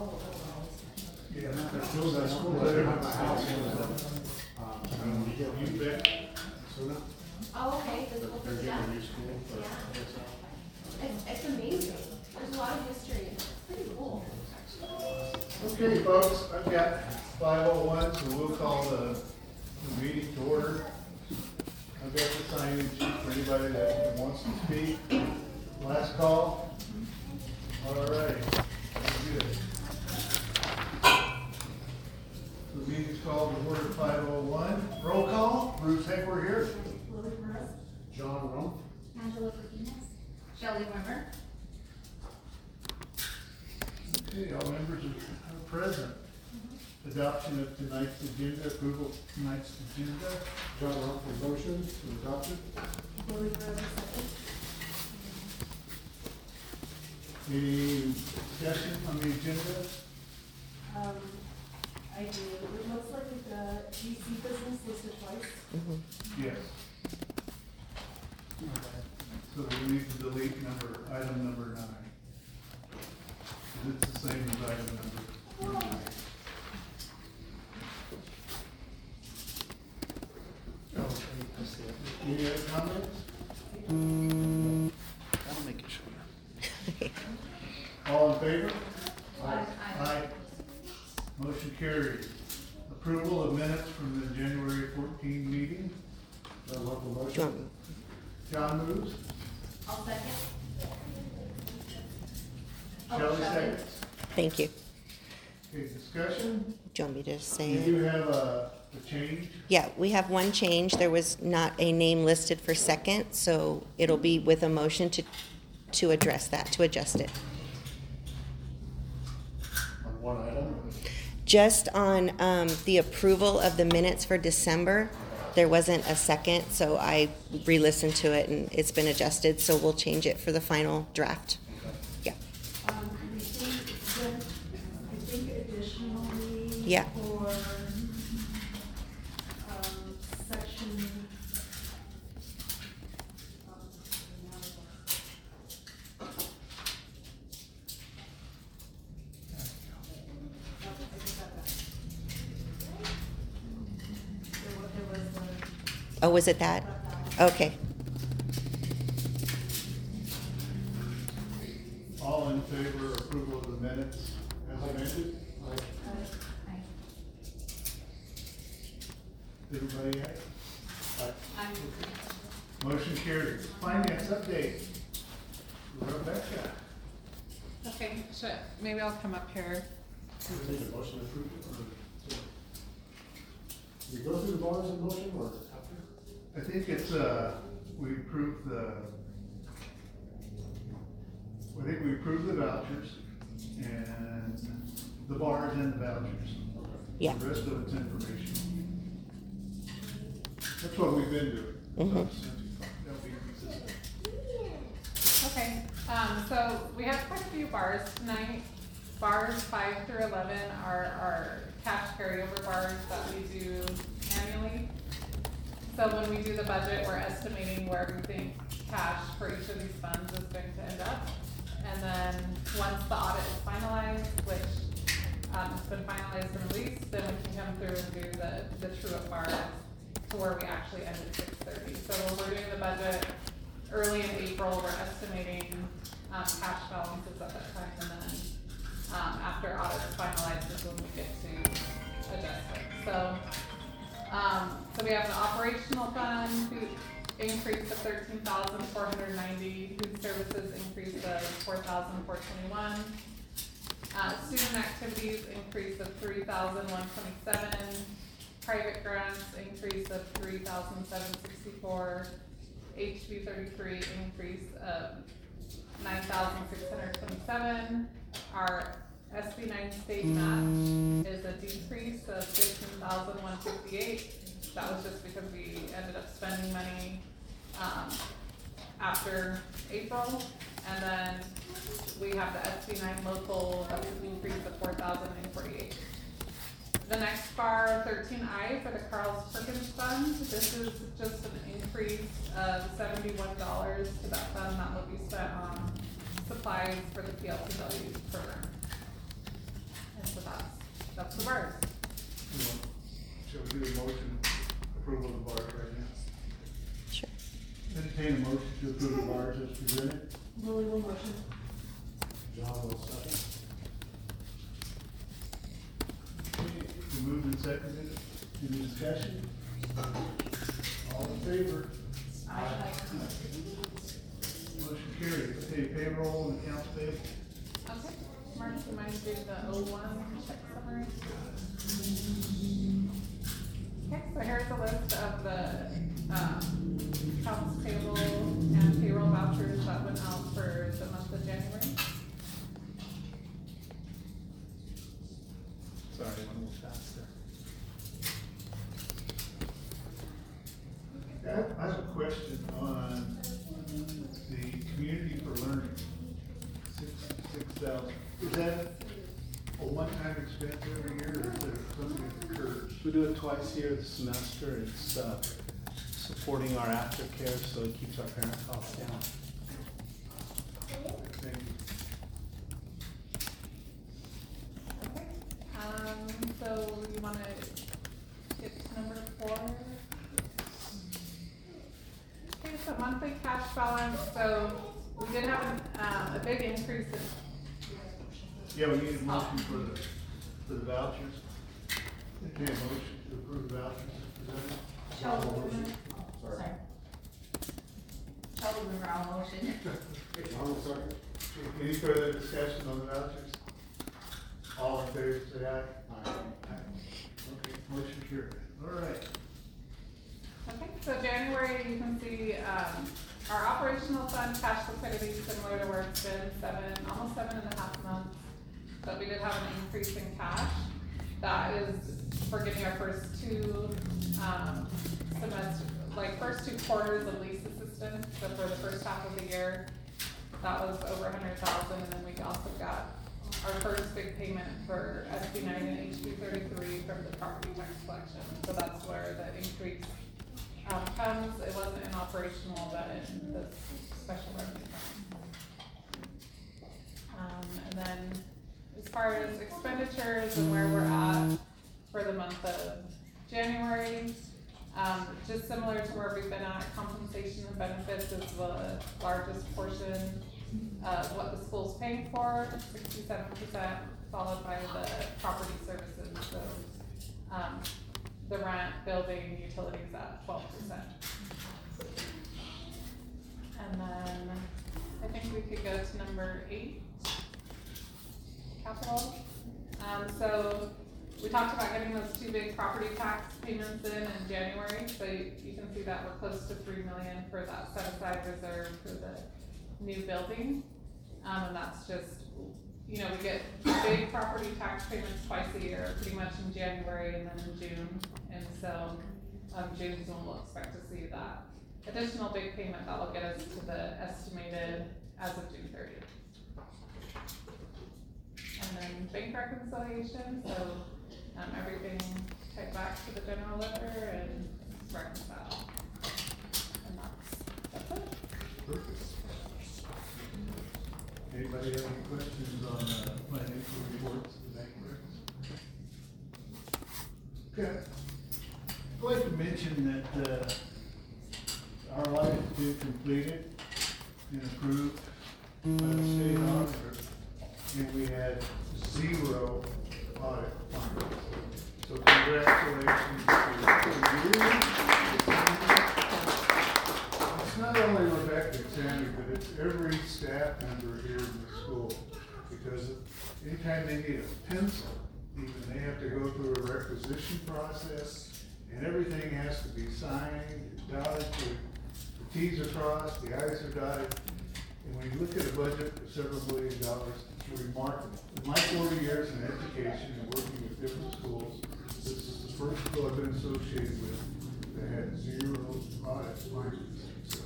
Yeah, not that school, that school, they have a house. You bet. Oh, okay, the school, They're yeah. getting a new school. It's amazing. There's a lot of history. It's pretty cool. Okay, folks, I've got 5:01, so we'll call the meeting to order. I've got the sign-in sheet for anybody that wants to speak. Last call. All right, good. The meeting's called to order 5:01. Roll call. Bruce Hegler here. Lily Burrows. John Rump. Angela Martinez. Shelley Weber. Okay, all members are present. Adoption of tonight's agenda, approval of tonight's agenda. John Rump, motion to adopt it. Lily Burrows, second. Any discussion on the agenda? I do. It looks like we've got GC business listed twice. Yes. So we need to delete item number 9. It's the same as item number 9. Any other comments? I'll make it shorter. All in favor? Aye. Aye. Motion carries. Approval of minutes from the January 14 meeting. John, John moves. I'll second. Shelley Shelley. seconds. thank you. Okay, discussion. Do you want me to say You it? do have a change. Yeah, we have one change. There was not a name listed for second, so it'll be with a motion to address that, to adjust it. On one item. Just on the approval of the minutes for December, there wasn't a second, so I re-listened to it and it's been adjusted, so we'll change it for the final draft. Yeah, I think additionally. Yeah. For, section. There was oh, was it that? Okay, All in favor of approval of the minutes as amended? Everybody aye? Motion carries. Finance update. Rebecca. Okay, maybe I'll come up here. Need a motion to approve it, or? We go through the bonds in motion, or after? I think it's, we approved we approved the vouchers and the bars and the vouchers. Yeah. The rest of it's information. That's what we've been doing. Mhm. That'll be consistent. Okay, so we have quite a few bars tonight. Bars 5 through 11 are our cash carryover bars that we do annually. So when we do the budget, we're estimating where we think cash for each of these funds is going to end up. And then once the audit is finalized, which has been finalized and released, then we can come through and do the true up bars to where we actually end at 6/30. So when we're doing the budget early in April, we're estimating cash balances at that time, and then after audit is finalized is when we get to adjust it. So we have the operational fund increase of 13,490, food services increase of 4,421, student activities increase of 3,127, private grants increase of 3,764, HB 33 increase of 9,627. Our SB 9 state match is a decrease of 15,158. That was just because we ended up spending money after April. And then we have the SB 9 local, that's an increase of 4,048. The next bar, 13I, for the Carl's Perkins Fund. This is just an increase of $71 to that fund that will be spent on supplies for the PLCW program. John will second. Okay, we moved and seconded. Any discussion? All in favor? Motion carried. Okay, payroll and accounts payable. Okay, Mark, you mind doing the 01 check summary? Okay, so here's a list of the, accounts payable and payroll vouchers that went out for the month of January. Sorry, one more faster. I have a question on the community for learning. 6,000. Is that a one-time expense every year, or is there something that occurs? We do it twice a year, the semester. It's supporting our aftercare, so it keeps our parent costs down. Thank you. Okay, so you wanna get to number 4? Okay, so monthly cash balance, so we did have a big increase in, Yeah, we need a motion for the vouchers. Okay, a motion to approve the vouchers is presented. Shelley Weaver. Sorry. Shelley Weaver, I'll motion. John will second. Any further discussion on the vouchers? All in favor, say aye. Aye. Okay, motion carried. All right. okay, so January, you can see, our operational fund cash liquidity is similar to where it's been, almost 7.5 months. But we did have an increase in cash. That is for getting our first 2, first 2 quarters of lease assistance. So for the first half of the year, that was over 100,000, and then we also got our first big payment for SB 9 and HB 33 from the property tax collection. So that's where the increase comes. It wasn't in operational, but in the special revenue fund. And then as far as expenditures and where we're at for the month of January, just similar to where we've been at, compensation and benefits is the largest portion of what the school's paying for, 67%, followed by the property services, so the rent, building, utilities at 12%. And then I think we could go to number 8, capital. So we talked about getting those 2 big property tax payments in January, so you can see that we're close to $3 million for that set aside reserve for the new building. And that's just, we get big property tax payments twice a year, pretty much in January and then in June. And so, June's when we'll expect to see that additional big payment that will get us to the estimated as of June 30th. And then bank reconciliation, so everything tied back to the general ledger and reconcile. And that's it. Perfect. Anybody have any questions on financial reports of the bank records? Okay. I'd like to mention that our audit has been completed and approved by the state auditor, and we had 0 audit findings. So congratulations to you. It's not only Rebecca and Sandy, but it's every staff member here in the school, because anytime they need a pencil, even they have to go through a requisition process, and everything has to be signed, dotted, the T's are crossed, the I's are dotted. And when you look at a budget of several $1 billion, it's remarkable. In my 40 years in education and working with different schools, this is the first school I've been associated with that had 0 audit findings. So,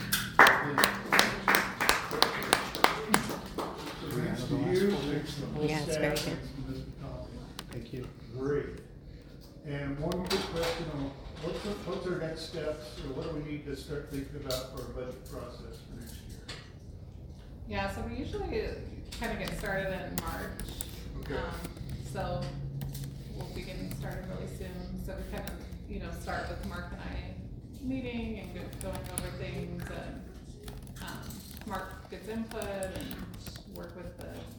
thanks to you, thanks to the whole Yeah, it's staff, very thanks good. to Ms. McCollum. Thank you. Great. And one quick question on what's our next steps, or what do we need to start thinking about for our budget process for next year? Yeah, so we usually kind of get started in March. Okay. So we'll be getting started really soon. So we kind of, start with Mark and I meeting and going over things, and Mark gets input and work with the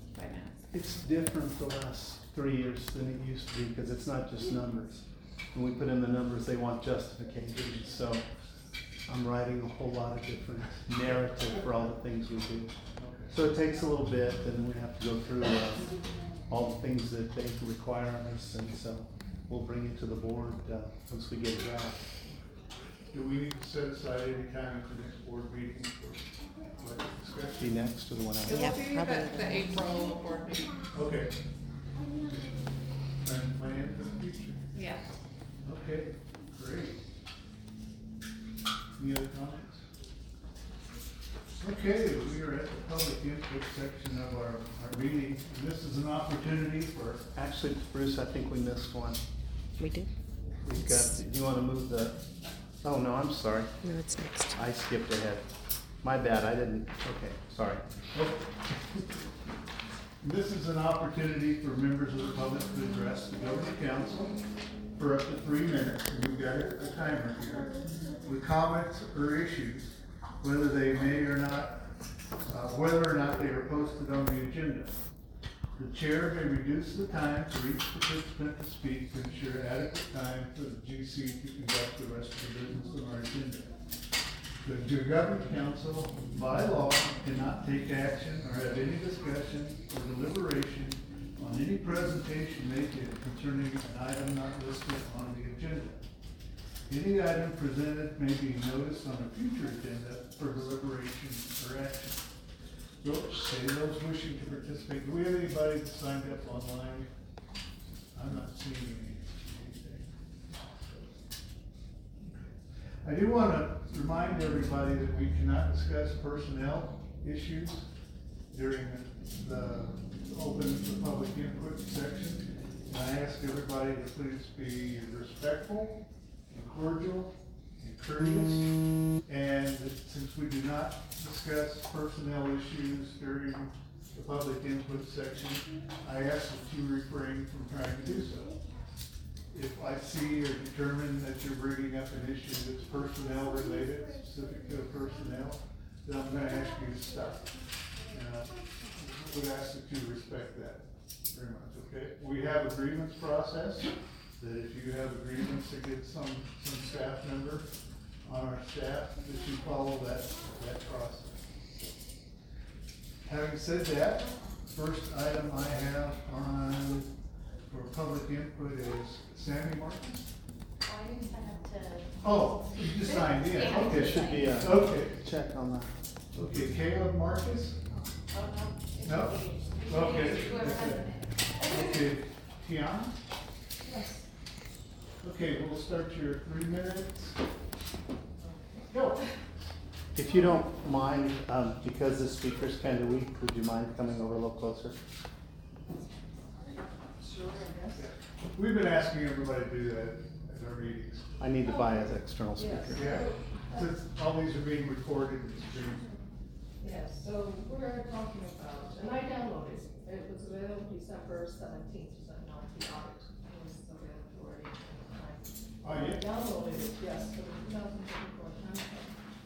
It's different the last 3 years than it used to be, because it's not just numbers. When we put in the numbers, they want justification, so I'm writing a whole lot of different narrative for all the things we do. So it takes a little bit, and then we have to go through all the things that they require of us, and so we'll bring it to the board once we get it out. Do we need to set aside any time at the next board meeting for like Be discussion? next to the one It out. Yeah, will be probably. the April board meeting. Okay. And plan for the future. Yeah. Okay, great. Any other comments? Okay, we are at the public input section of our meeting, and this is an opportunity for, Actually, Bruce, I think we missed one. We do? We've got, you wanna move the, oh, no, I'm sorry. No, it's next. I skipped ahead. My bad, I didn't, okay, sorry. this is an opportunity for members of the public to address the governing council for up to 3 minutes, and we've got a timer here, with comments or issues, whether they may or not, whether or not they are posted on the agenda. The chair may reduce the time for each participant to speak to ensure adequate time for the GC to conduct the rest of the business on our agenda. The governing council, by law, cannot take action or have any discussion or deliberation on any presentation made concerning an item not listed on the agenda. Any item presented may be noticed on a future agenda for deliberation or action. So, say those wishing to participate, do we have anybody that signed up online? I'm not seeing anything. I do want to remind everybody that we cannot discuss personnel issues during the open to public input section. And I ask everybody to please be respectful and cordial and courteous. And that since we do not discuss personnel issues during the public input section, I ask that you refrain from trying to do so. If I see or determine that you're bringing up an issue that's personnel related, specific to personnel, then I'm gonna ask you to stop. And I would ask that you respect that very much, okay? We have a grievance process, that if you have a grievance against some staff member on our staff, that you follow that process. Having said that, first item I have on for public input is Sammy Martin. I didn't have to. Oh, you just signed in, Yeah. okay. There should be a Okay, check on that. okay, Caleb Marcus? Oh, no. No? Okay. Whoever has it. Okay, Tiana? Yes. Okay, we'll start your 3 minutes. Go. If you don't mind, because the speaker's kind of weak, would you mind coming over a little closer? Sure, I guess. We've been asking everybody to do that at our meetings. I need to buy an external Yes. speaker. Yeah, since all these are being recorded and streamed. Yes, so we're talking about, and I downloaded, it was available December 17th, so not the audit, it was available already. Oh, yeah? I downloaded it, yes, for the 2024 timeframe.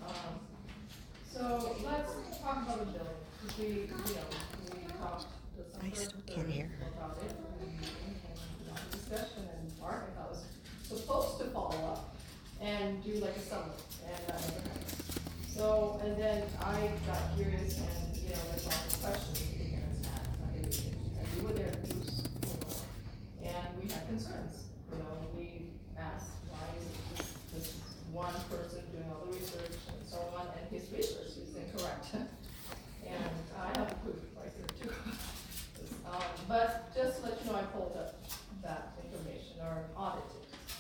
So let's talk about the bill, because we talked December I still can't hear. about it, and had a discussion, and Mark, I thought was supposed to follow up and do like a summary, and that never happened. So, and then I got curious and, there's all these questions that the parents had, and we were there to do, and we had concerns. We asked, why is this one person doing all the research and so on, and his research is incorrect. And I have a proof right there too. But just to let you know, I pulled up that information, or audited,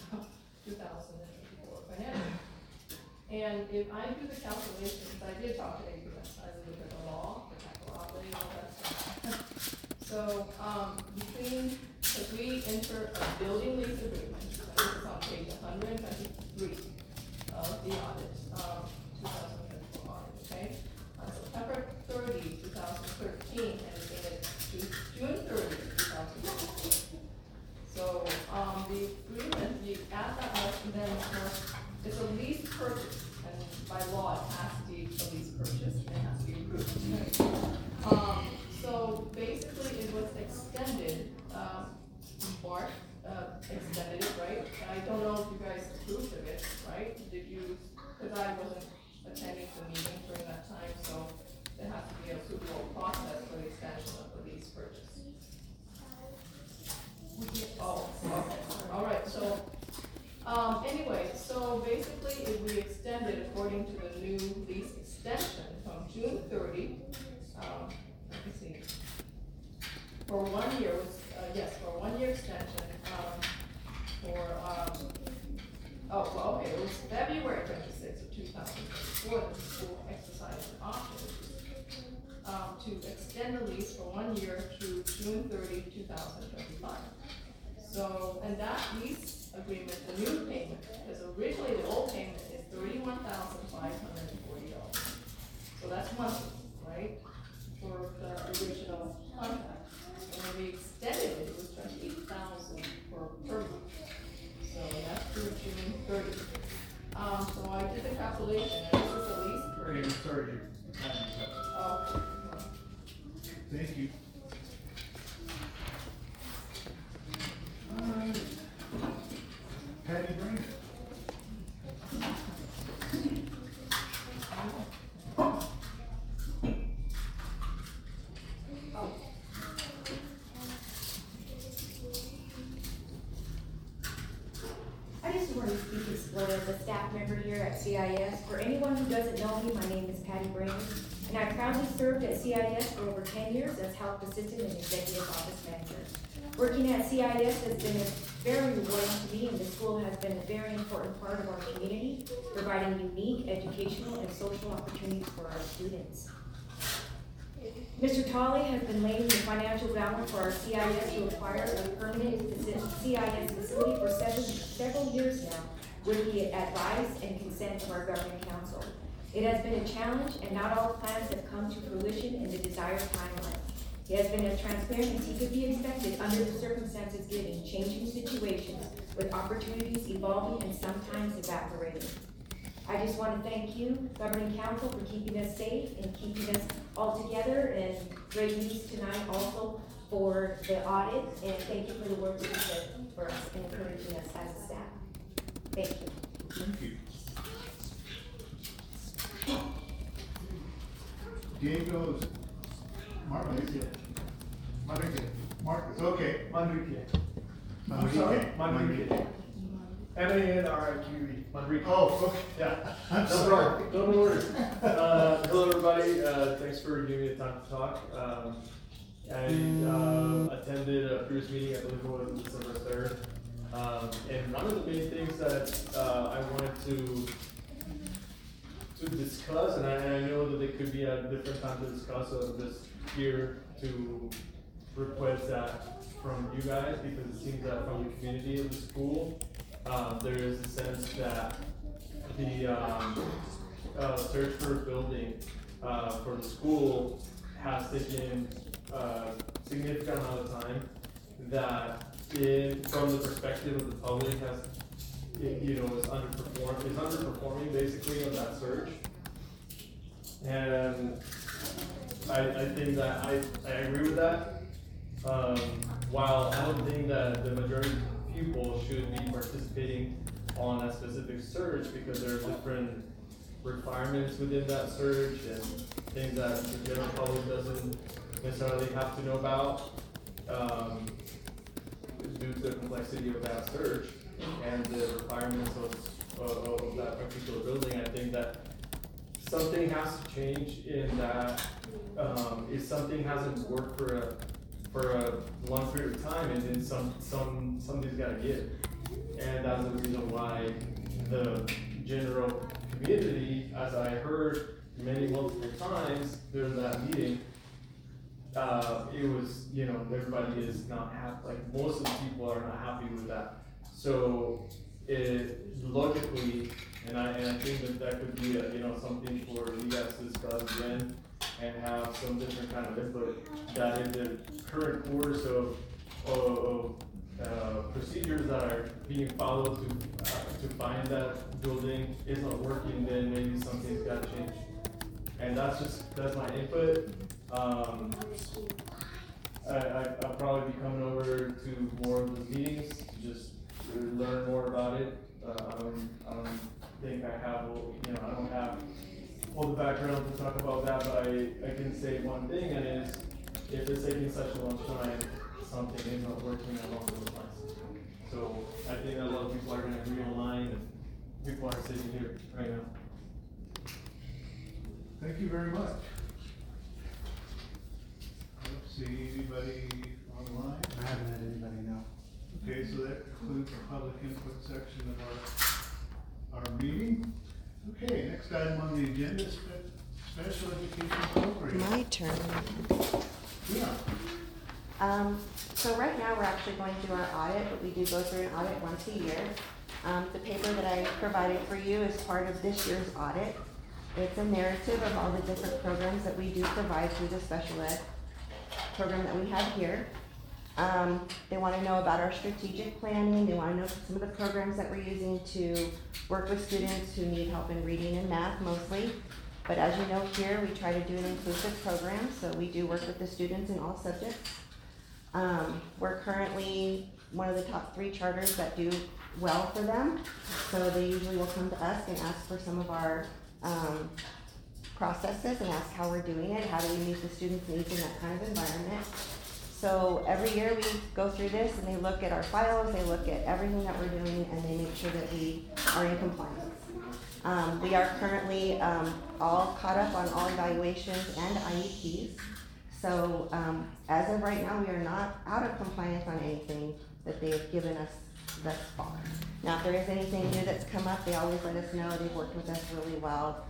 2024 financial. And if I do the calculations, I did talk to APS, I looked at the law, the capital outlay, all that stuff. So, because we enter a building lease agreement, this is on page 123 of the audit, 2024 audit, okay? On September 30, 2013, and it's dated June 30, 2014. So, the agreement, you add that much, and then of course, it's a lease purchase, and by law, it has to be a lease purchase, and it has to be approved. So basically, it was a wasn't attending the meeting during that time, so there has to be a approval process for the extension of the lease purchase. Oh, okay, all right, so, anyway, so basically, if we extend it according to the new lease extension from June 30, let me see, for 1 year, yes, for a 1 year extension, okay, it was February 26th of 2024 that the school exercised an option to extend the lease for 1 year through June 30, 2025. So, and that lease agreement, the new payment, because originally the old payment is $31,540. So that's monthly, right, for the original contract. And when we extended it, it was $28,000 per month. So that's through June 30. So I did the calculation, and this is a lease. Okay, sorry, your time is up. Oh, Thank you. Alright. Patty Brandon. I just want to speak as one of the staff member here at CIS. For anyone who doesn't know me, my name is Patty Brandon, and I proudly served at CIS for over 10 years as health assistant and executive office manager. Working at CIS has been very rewarding to me, and the school has been a very important part of our community, providing unique educational and social opportunities for our students. Mr. Tolley has been laying the financial groundwork for our CIS to acquire a permanent CIS facility for several years now, with the advice and consent of our governing council. It has been a challenge, and not all plans have come to fruition in the desired timeline. He has been as transparent as he could be expected under the circumstances given changing situations with opportunities evolving and sometimes evaporating. I just want to thank you, Governing Council, for keeping us safe and keeping us all together, and great news tonight also for the audit, and thank you for the work that you did for us and encouraging us as a staff. Thank you. Thank you. Diego's Marcus. Marcus, okay. Manrique. I'm sorry? Manrique. M-A-N-R-I-Q-E, Manrique. Oh, okay. Yeah. I'm No sorry. problem. Don't worry. Hello, everybody. Thanks for giving me the time to talk. I attended a previous meeting, I believe it was December 3rd. And one of the main things that I wanted to discuss, and I know that it could be a different time to discuss, so I'm just here to request that from you guys, because it seems that from the community of the school, there is a sense that the search for a building for the school has taken a significant amount of time, that from the perspective of the public is underperforming basically on that search. And I think that I agree with that. While I don't think that the majority of people should be participating on a specific search, because there are different requirements within that search and things that the general public doesn't necessarily have to know about, due to the complexity of that search and the requirements of that particular building. I think that something has to change in that. If something hasn't worked for a long period of time, and then something's got to give, and that's the reason why the general community, as I heard multiple times during that meeting, it was, everybody is not happy. Like, most of the people are not happy with that. So logically, and I think that could be something for you guys to discuss again and have some different kind of input, that in the current course of procedures that are being followed to find that building isn't working, then maybe something's got to change. And that's my input. I'll probably be coming over to more of the meetings to just learn more about it. I don't think I have, I don't have say one thing, and is if it's taking such a long time, something is not working along those lines. So I think a lot of people are gonna agree online, and people are sitting here right now. Thank you very much. I don't see anybody online. I haven't had anybody know. Okay, so that concludes the public input section of our meeting. Okay, next item on the agenda is special education program. My turn. Yeah. So right now, we're actually going through our audit, but we do go through an audit once a year. The paper that I provided for you is part of this year's audit. It's a narrative of all the different programs that we do provide through the special ed program that we have here. They want to know about our strategic planning. They want to know some of the programs that we're using to work with students who need help in reading and math mostly. But as you know here, we try to do an inclusive program, so we do work with the students in all subjects. We're currently one of the top 3 charters that do well for them, so they usually will come to us and ask for some of our processes and ask how we're doing it, how do we meet the students' needs in that kind of environment. So every year we go through this and they look at our files, they look at everything that we're doing, and they make sure that we are in compliance. We are currently all caught up on all evaluations and IEPs. So as of right now, we are not out of compliance on anything that they have given us thus far. Now, if there is anything new that's come up, they always let us know. They've worked with us really well.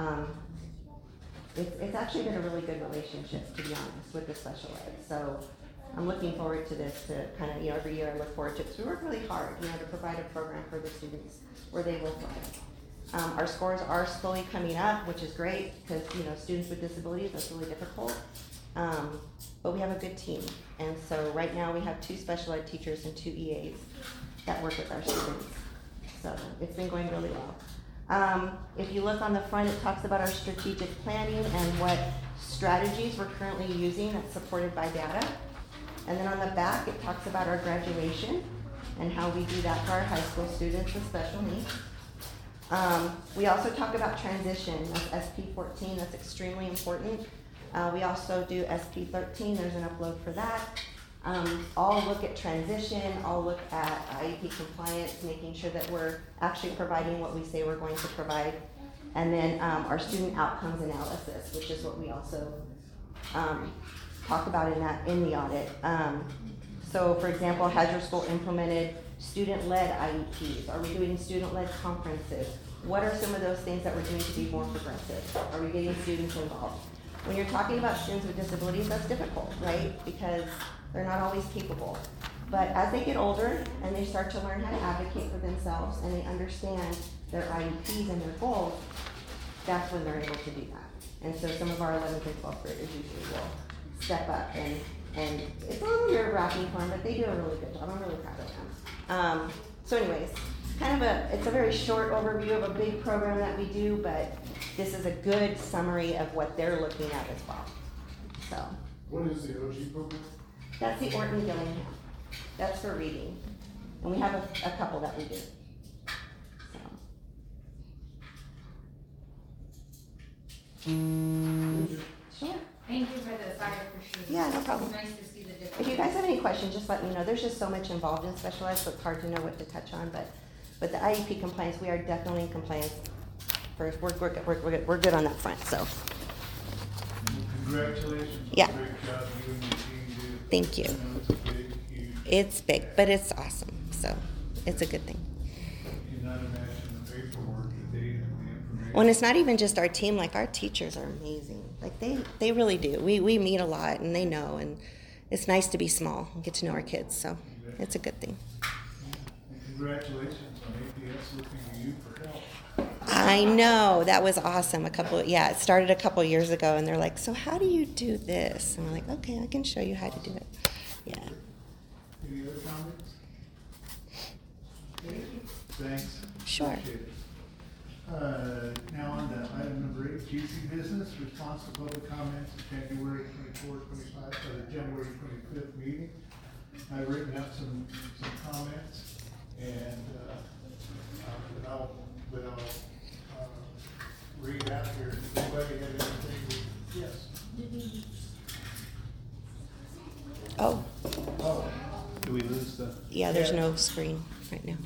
It's actually been a really good relationship, to be honest, with the special ed. So I'm looking forward to this, to kind of, every year I look forward to it. So we work really hard, to provide a program for the students where they will thrive. Our scores are slowly coming up, which is great, because, students with disabilities, that's really difficult. But we have a good team. And so right now we have 2 special ed teachers and 2 EAs that work with our students. So it's been going really well. If you look on the front, it talks about our strategic planning and what strategies we're currently using that's supported by data. And then on the back, it talks about our graduation and how we do that for our high school students with special needs. We also talk about transition, that's SP14, that's extremely important. We also do SP13, there's an upload for that. All look at transition, all look at IEP compliance, making sure that we're actually providing what we say we're going to provide. And then our student outcomes analysis, which is what we also talk about in the audit. So for example, has your school implemented student-led IEPs? Are we doing student-led conferences? What are some of those things that we're doing to be more progressive? Are we getting students involved? When you're talking about students with disabilities, that's difficult, right? Because they're not always capable. But as they get older and they start to learn how to advocate for themselves and they understand their IEPs and their goals, that's when they're able to do that. And so some of our 11th and 12th graders usually will step up, and it's a little nerve-wracking for them, but they do a really good job. I'm really proud of them. So anyways, it's a very short overview of a big program that we do, but this is a good summary of what they're looking at as well. So. What is the OG program? That's the Orton Gillingham. That's for reading. And we have a couple that we do. So. Sure. Thank you for the fire for sure. Yeah, no problem. It's nice to see the difference. If you guys have any questions, just let me know. There's just so much involved in special ed, so it's hard to know what to touch on. But the IEP compliance, we are definitely in compliance. First, we're good on that front. So. Congratulations. Yeah. Great job you and your team do. Thank you. I know it's big, huge. It's big, but it's awesome. So it's a good thing. You cannot imagine the paperwork that they and the information. Well, and it's not even just our team. Like, our teachers are amazing. Like, they really do. We meet a lot, and they know, and it's nice to be small and get to know our kids. So it's a good thing. And congratulations on APS looking to you for help. I know, that was awesome. It started a couple years ago, and they're like, so how do you do this? And we're like, okay, I can show you how to do it. Yeah. Any other comments? Thanks. Sure. Appreciate it. Now on to item number 8, GC business, response to public comments at January 24, 25, or the January 25th meeting. I've written out some comments, and but I'll read out here. Does anybody have anything? Yes. Oh, Oh, Do we lose the? yeah, there's no screen right now.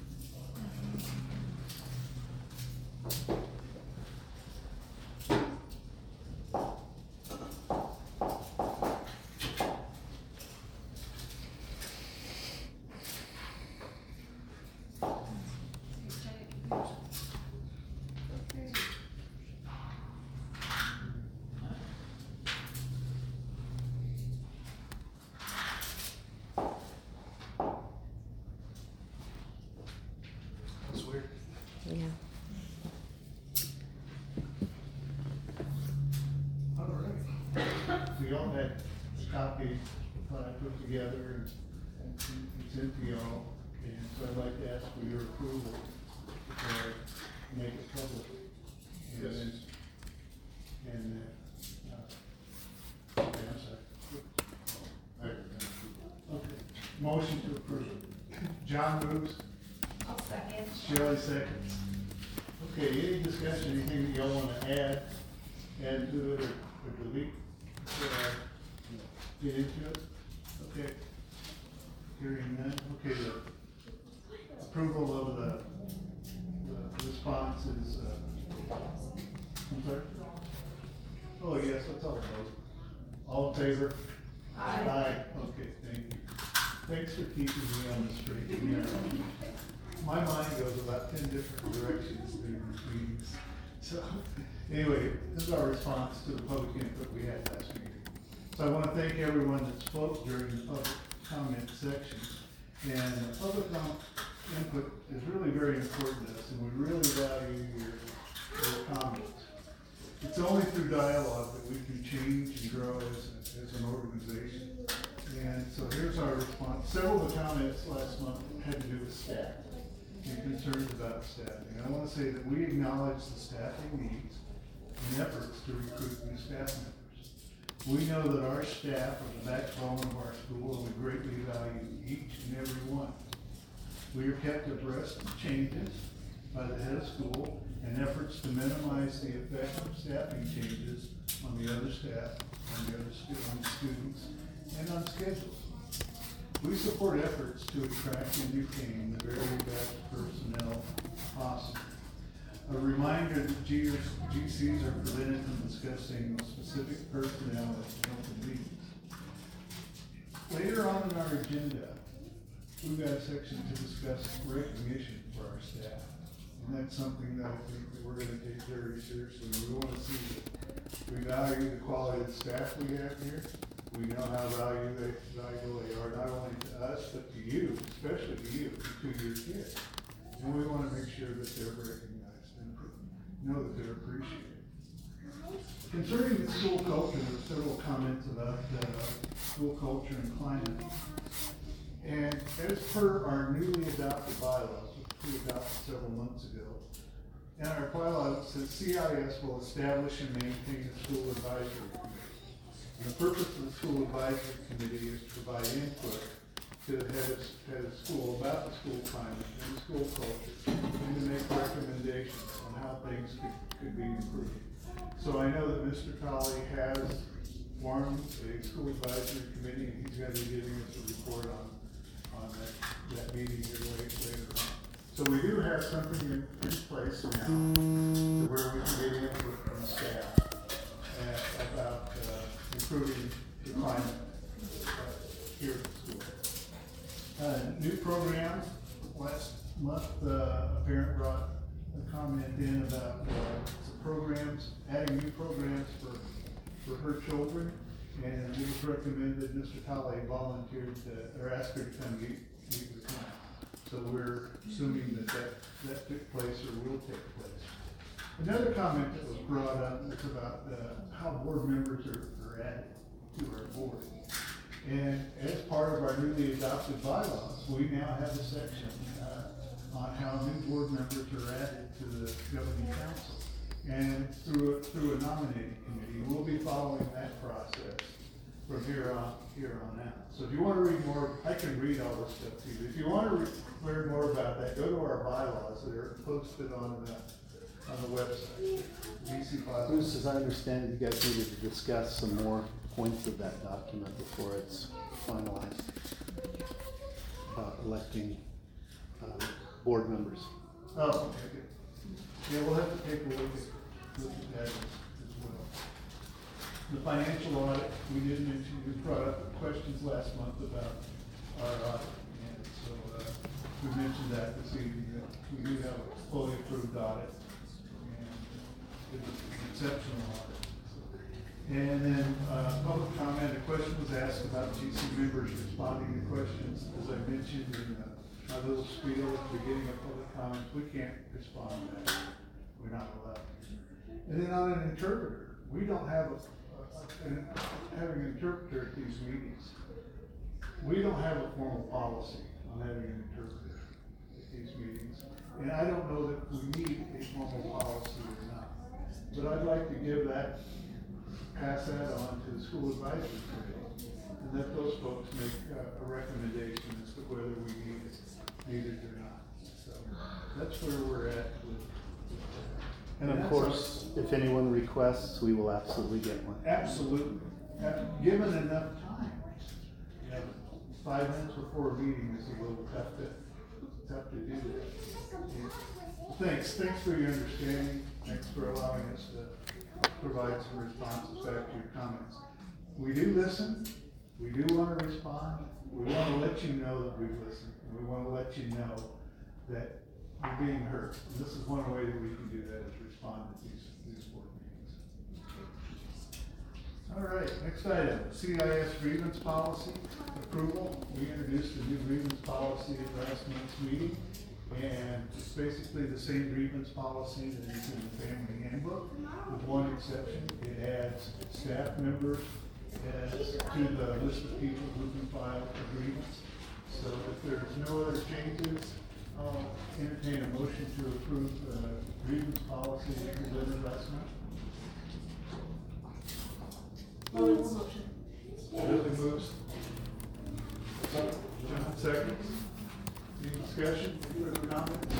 That's weird. Yeah. all right. We all had a copy that I put together and it's sent to y'all. And so I'd like to ask for your approval to make it public. And then, okay, I'm sorry. Okay, motion to approve. John moves, I'll second. Shirley seconds. Okay, any discussion, anything that y'all wanna add to it or delete? Get into it? Okay. Hearing none, okay, the approval of the response is, I'm sorry? Oh, yes, that's all those. All in favor? Aye. Okay, thank you. Thanks for keeping me on the straight and narrow. My mind goes about 10 different directions during these meetings. So, anyway, this is our response to the public input we had last meeting. So I want to thank everyone that spoke during the public comment section. And the public input is really very important to us, and we really value your comments. It's only through dialogue that we can change and grow as an organization. And so here's our response. Several of the comments last month had to do with staff and concerns about staffing. And I want to say that we acknowledge the staffing needs and efforts to recruit new staff members. We know that our staff are the backbone of our school, and we greatly value each and every one. We are kept abreast of changes by the head of school and efforts to minimize the effect of staffing changes on the other staff, on the students, and on schedules. We support efforts to attract and retain the very best personnel possible. A reminder that GCs are prevented from discussing specific personnel at open meetings. Later on in our agenda, we've got a section to discuss recognition for our staff. And that's something that I think that we're gonna take very seriously. We wanna see that we value the quality of the staff we have here. We know how valuable they are, not only to us, but to you, especially to you, to your kids. And we wanna make sure that they're recognized and know that they're appreciated. Concerning the school culture, there were several comments about school culture and climate. And as per our newly adopted bylaws, which we adopted several months ago, in our bylaws, it says CIS will establish and maintain a school advisory committee. And the purpose of the school advisory committee is to provide input to the head of school about the school climate and the school culture, and to make recommendations on how things could be improved. So I know that Mr. Tolley has formed a school advisory committee, and he's gonna be giving us a report on that meeting here later on. So we do have something in place now to where we can get input from staff about improving the climate here at the school. New program, last month a parent brought a comment in about some programs, adding new programs for her children. And it was recommended Mr. Tolley volunteered or asked her to come meet with him. So we're assuming that took place or will take place. Another comment that was brought up was about how board members are added to our board. And as part of our newly adopted bylaws, we now have a section on how new board members are added to the governing council. And through a nominating committee. We'll be following that process from here on out. So if you want to read more, I can read all this stuff to you. If you want to learn more about that, go to our bylaws that are posted on on the website. DC Bruce, files. as I understand it, you guys needed to discuss some more points of that document before it's finalized about electing board members. Oh, okay, good. Yeah, we'll have to take a look at that as well. The financial audit, we did mention, we brought up questions last month about our audit. And so, we mentioned that this evening, that we do have a fully approved audit. And it was an exceptional audit. And then, public comment, a question was asked about GC members responding to questions. As I mentioned in my little spiel at the beginning of public comments, we can't respond to that. We're not allowed. And then on an interpreter, we don't have having an interpreter at these meetings. We don't have a formal policy on having an interpreter at these meetings. And I don't know that we need a formal policy or not. But I'd like to give that, pass that on to the school advisory committee and let those folks make a recommendation as to whether we need it or not. So that's where we're at with that. And of that's course, if anyone requests, we will absolutely get one. Absolutely. Given enough time. You know, 5 minutes before a meeting is a little tough to do that. Yeah. Thanks for your understanding. Thanks for allowing us to provide some responses back to your comments. We do listen. We do want to respond. We want to let you know that we've listened. And we want to let you know that you're being heard. And this is one way that we can do that, is respond to these board meetings. All right, next item, CIS grievance policy approval. We introduced a new grievance policy at last month's meeting. And it's basically the same grievance policy that is in the family handbook, with one exception. It adds staff members to the list of people who can file a grievance. So if there's no other changes, I'll entertain a motion to approve the grievance policy that we delivered last month. Motion. Billy moves. John seconds. Any discussion, any further comments?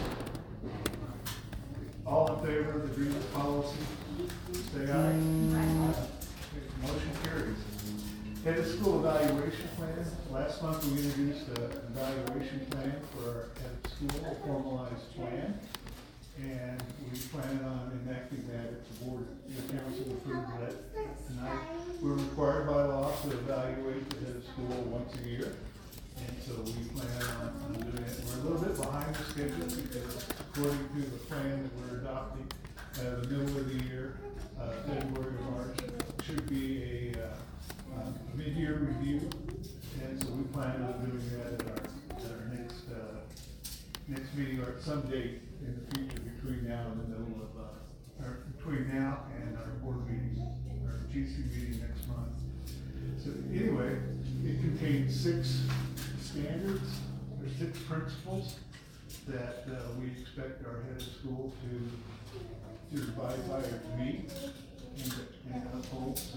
All in favor of the grievance policy, say aye. Motion carries. Head of school evaluation plan. Last month we introduced an evaluation plan for our head of school, a formalized plan. And we plan on enacting that if the board, the council approves that tonight. We're required by law to evaluate the head of school once a year. And so we plan on doing it. We're a little bit behind the schedule because according to the plan that we're adopting, the middle of the year, February or March, should be a mid-year review. And so we plan on doing that at our next meeting, or at some date in the future between now and the middle of, or between now and our board meeting, our GC meeting next month. So anyway, it contains 6 standards, or 6 principles that we expect our head of school to abide by or to meet and uphold. So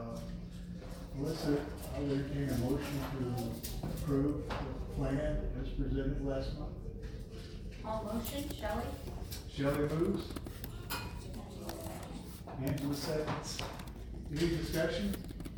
I'll entertain a motion to approve the plan as presented last month. All motion, Shelley? Shelley moves. Angela seconds. Any discussion?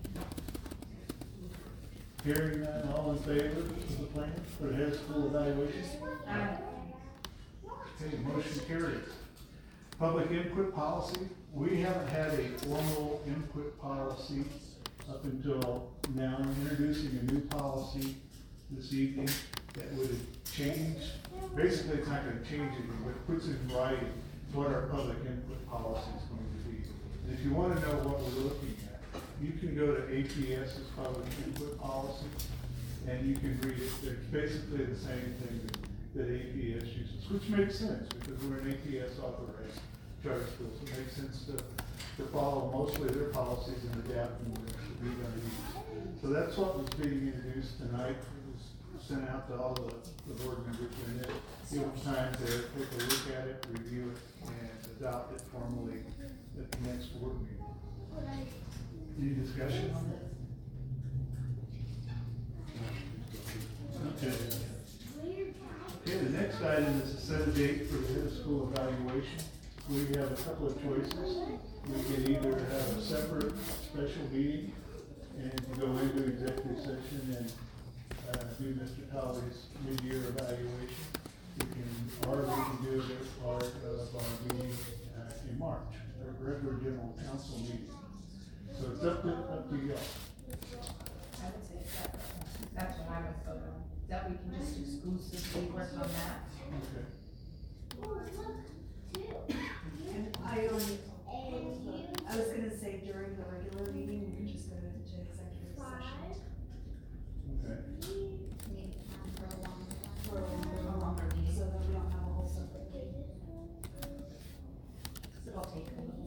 Hearing none, all in favor of the plan for the head of school evaluation? Aye. Okay, motion carries. Public input policy. We haven't had a formal input policy up until now. I'm introducing a new policy this evening that would change, basically it's not going to change anything, but it puts in writing what our public input policy is going to be. And if you want to know what we're looking at, you can go to APS's public input policy and you can read it. It's basically the same thing that APS uses, which makes sense because we're an APS authorized charter school. So it makes sense to follow mostly their policies and adapt them to be done. So that's what was being introduced tonight. It was sent out to all the board members, and then give them time to take a look at it, review it, and adopt it formally at the next board meeting. Any discussion on that? Okay. Okay, the next item is to set a date for the head of school evaluation. we have a couple of choices. We can either have a separate special meeting and go into executive session and do Mr. Colley's mid-year evaluation. Or we can do it as part of our meeting in March, our regular general council meeting. So it's up to y'all. I would say separate. That's what I would vote on, that we can just exclusively work on that. Okay. And I was gonna say during the regular meeting, we're just gonna into executive session. Okay. For a longer meeting, so that we don't have a whole separate meeting. It'll take a little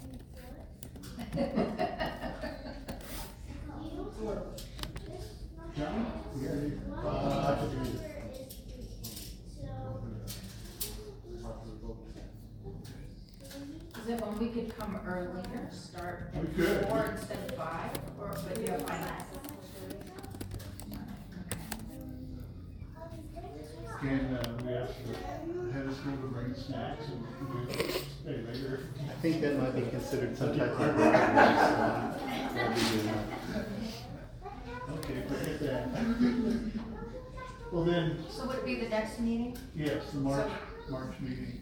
while. John, you got any? I could do it. Is it when we could come earlier, start We at could. 4 instead of 5, or, but you have finance? Can we ask the head of school to bring snacks and we stay later? I think that might be considered some type of recognition, so that'd be good enough. Okay, forget that. Well then, So would it be the next meeting? yes, the March meeting,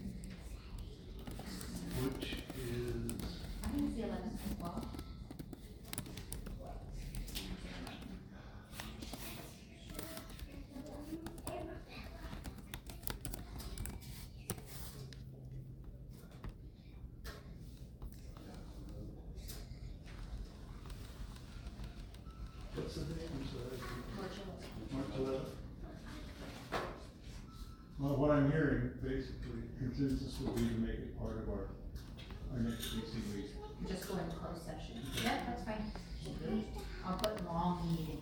which is, I think it's the 11th, well. what's the date? I'm sorry. March 11th. Well, what I'm hearing, basically, consensus would be to make it part of our next BC week. Just go into closed session. Yeah, that's fine. I'll put long meeting.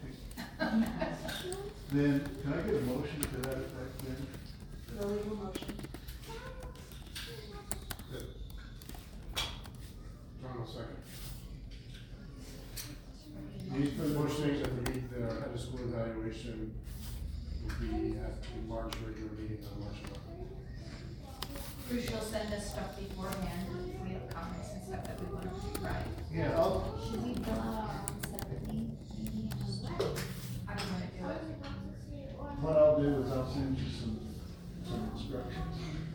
Then, can I get a motion to that effect then? The legal motion. John will second. Any further Motion that the head of school evaluation will be at the March regular meeting on March 11th. Bruce, you'll send us stuff beforehand, if we have comments and stuff that we want to write. Yeah, Should we fill out our own separate meeting? How do you want to do it? what I'll do is I'll send you some instructions.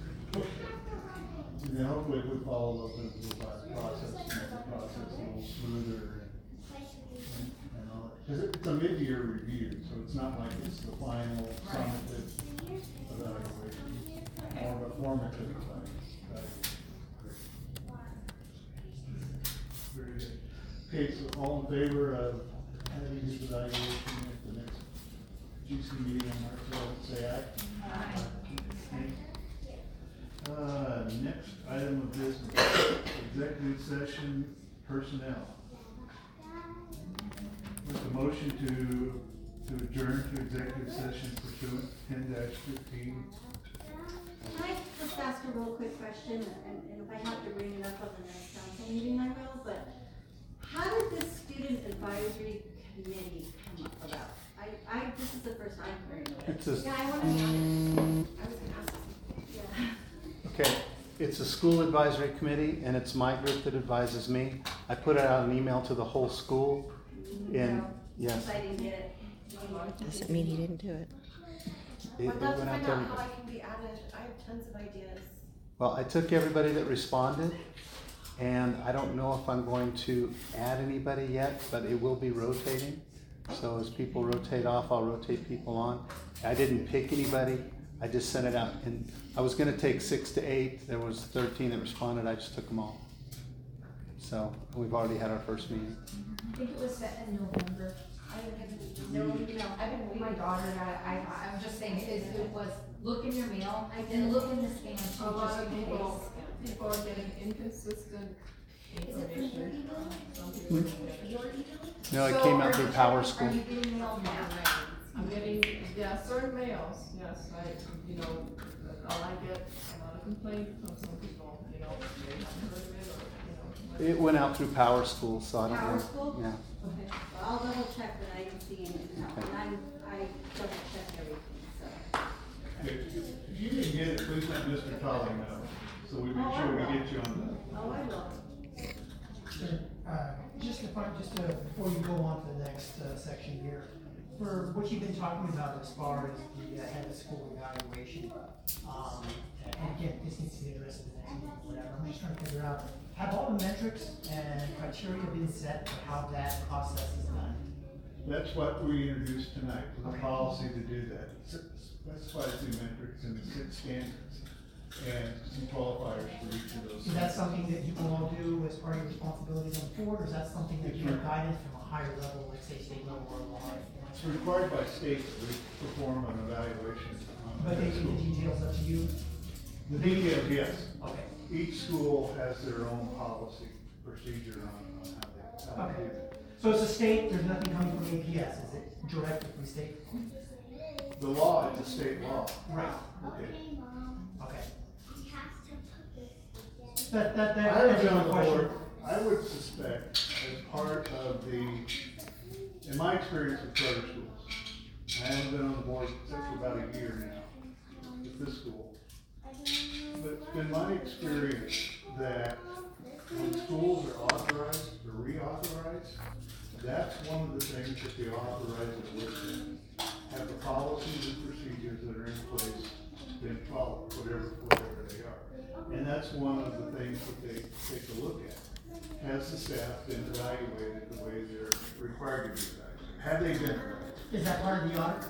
And then hopefully if we follow up with the process, make the process a little smoother and all that. Cause it's a mid-year review, so it's not like it's the final summative evaluation, more of a formative evaluation. Very good. Okay, so all in favor of having this evaluation at the next GC meeting on March 11th, say aye. Aye. Next item of business, executive session personnel. With a motion to adjourn to executive session pursuant 10-15. Can I just ask a real quick question, and if I have to bring it up on the next council meeting, I will, but how did this student advisory committee come about? This is the first I'm hearing of it. It's a, Yeah, I want to know. I was gonna ask. Yeah. okay, it's a school advisory committee, and it's my group that advises me. I put out an email to the whole school, and, No, yes, since I didn't get it. Doesn't mean he didn't do it. it I'd love to went out find to out how everybody. I can be added. I have tons of ideas. Well, I took everybody that responded, and I don't know if I'm going to add anybody yet, but it will be rotating. So as people rotate off, I'll rotate people on. I didn't pick anybody, I just sent it out, and I was gonna take 6 to 8, there was 13 that responded, I just took them all. So, we've already had our first meeting. I think it was set in November. I haven't, no, I've been with my daughter, and I'm just saying, it was, look in your mail, and look in the spam, A lot just of in people, case. people are getting inconsistent information. Some people Hmm? are getting- No, it So came are out through you Power getting- School. Are you getting mail now? I'm getting, yeah, certain mails, yes, all I get, a lot of complaints from some people, they haven't heard of it, or. It went out through Power School, so I don't know. Power School? Yeah. Okay, well, I'll double check that I didn't see anything else, and I double check everything, so. If you didn't get it, please let Mr. Colley know. So we make sure we get you on Oh, I will. Before you go on to the next section here, for what you've been talking about as far as the head of school evaluation, and again, this needs to be addressed in the next meeting, whatever, I'm just trying to figure out, have all the metrics and criteria been set for how that process is done? That's what we introduced tonight, the Okay. policy to do that. Specifies the metrics and the 6 standards and some qualifiers for each of those. Is that something that you can all do as part of your responsibilities on the board, or is that something that you have guidance from a higher level, like say state level or law? It's required by state that we perform an evaluation on But they the leave the school. details up to you? The details, yes. Okay. Each school has their own policy procedure on how they do Okay. that. So it's a state, there's nothing coming from APS, is it directly from state? The law is a state law. Right. Okay. Okay. That I would answers on my the question. board, I would suspect as part of the, in my experience with charter schools, I haven't been on the board except for about a year now with this school. But it's been my experience that when schools are authorized or reauthorized, that's one of the things that the authorizer looks at. Have the policies and procedures that are in place been followed, whatever they are. And that's one of the things that they take a look at. Has the staff been evaluated the way they're required to be evaluated? Have they been evaluated? Is that part of the audit?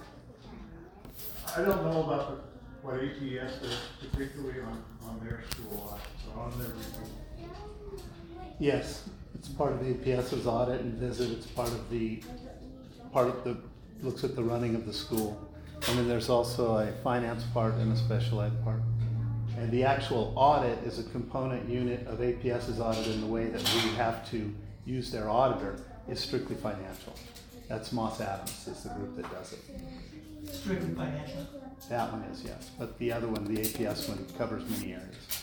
I don't know about what APS does particularly on their school audits or on their review. Yes, it's part of the APS's audit and visit, it's part of the, looks at the running of the school. And then there's also a finance part and a special ed part. And the actual audit is a component unit of APS's audit in the way that we have to use their auditor is strictly financial. That's Moss Adams is the group that does it. Strictly financial? That one is, yes. But the other one, the APS one, covers many areas.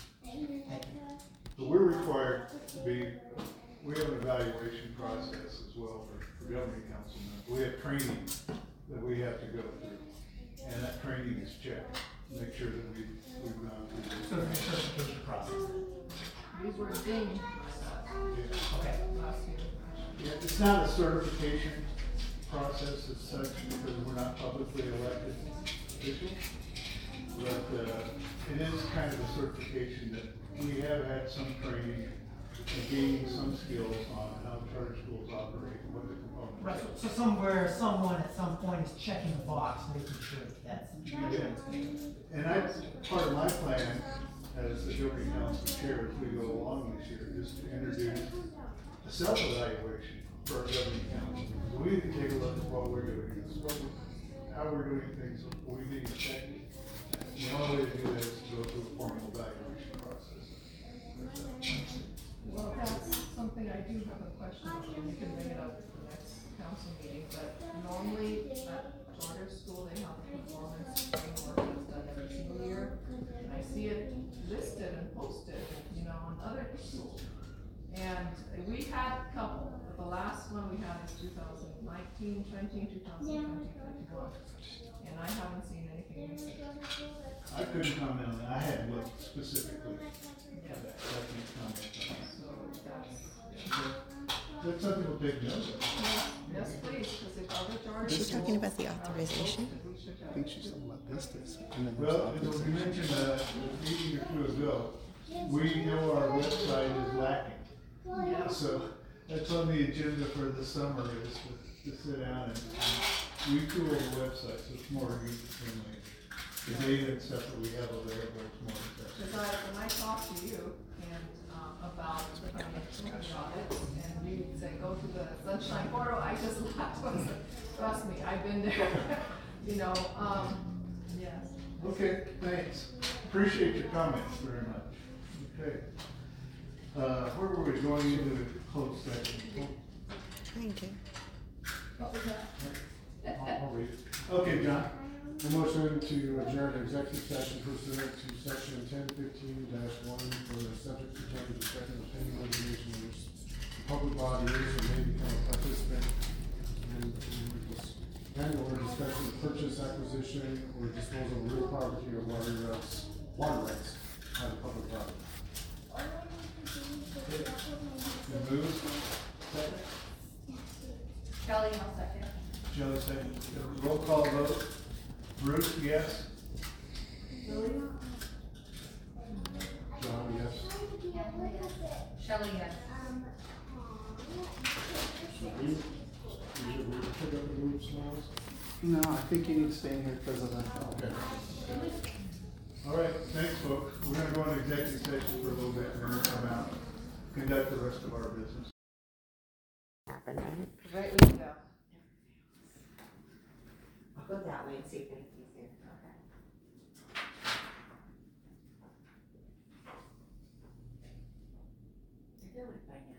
But we're required to be, we have an evaluation process as well for governing council members. We have training that we have to go through. And that training is checked, make sure that we've gone through. So it's a certification process? These were dinged Okay. last year. Yeah, it's not a certification process as such because we're not publicly elected officials. But it is kind of a certification that we have had some training and gaining some skills on how charter schools operate and what the components Right, are. so somewhere, someone at some point is checking the box, making sure that that's. And part of my plan as the governing council chair as we go along this year is to introduce a self-evaluation for our governing council. So we need to take a look at what we're doing, how we're doing things, what we need to check. The only way to do that is to go through a formal evaluation process. Well, that's something I do have a question on, and we can bring it up at the next council meeting, but normally at charter school, they have a performance framework that's done every single year. And I see it listed and posted, you know, on other schools. And we had a couple, but the last one we had is 2019, 20, 2020, 21. And I haven't seen anything listed. I couldn't comment on that. I hadn't looked specifically Yeah. at that. So I can't comment on that. So that's, That's something we'll take note of. yes, please, because if other charter She's schools talking about the are authorization. posted, we should I think she's talking about business. And then there's Well, as we authorization. mentioned a meeting or two ago, we know our website is lacking. Yeah. So that's on the agenda for the summer is to sit down and retool the website so it's more user-friendly. The data and stuff that we have available is more accessible. Because when I talked to you and, about the financial audit, and you would say, go to the Sunshine Portal, I just laughed, I said, trust me, I've been there, you know, yes. Okay, thanks. Appreciate your comments very much. Okay. Where were we going into the closed session? Trying to. What was that? I'll read it. Okay, John. A motion to adjourn executive session pursuant to section 1015-1 for the subject to term discussion of pending litigation in which the public body is or may become a participant and/or discussion of purchase, acquisition, or disposal of real property or water rights by the public body. Been moved. Second. Kelly, I'll second. Joe second. Roll call vote. Bruce, yes? John, yes. Shelley, yes. So you pick up the group smiles? No, I think you need to stay in here because of that. Okay. All right, thanks, folks. We're gonna go into executive session for a little bit and then we'll come out, conduct the rest of our business. Happen, right? Right, we can go. I'll go that way and see if anything's there. Okay. I feel like by now